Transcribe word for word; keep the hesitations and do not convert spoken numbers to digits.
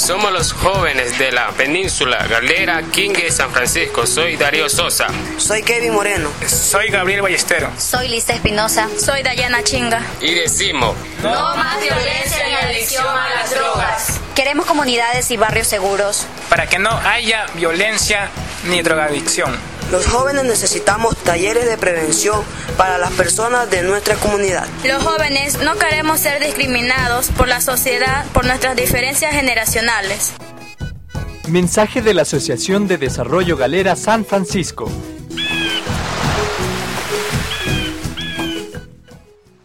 Somos los jóvenes de la península Galera, Quingue, San Francisco. Soy Darío Sosa. Soy Kevin Moreno. Soy Gabriel Ballestero. Soy Lisa Espinosa. Soy Dayana Chinga. Y decimos: no más violencia ni adicción a las drogas. Queremos comunidades y barrios seguros para que no haya violencia ni drogadicción. Los jóvenes necesitamos talleres de prevención para las personas de nuestra comunidad. Los jóvenes no queremos ser discriminados por la sociedad por nuestras diferencias generacionales. Mensaje de la Asociación de Desarrollo Galera San Francisco.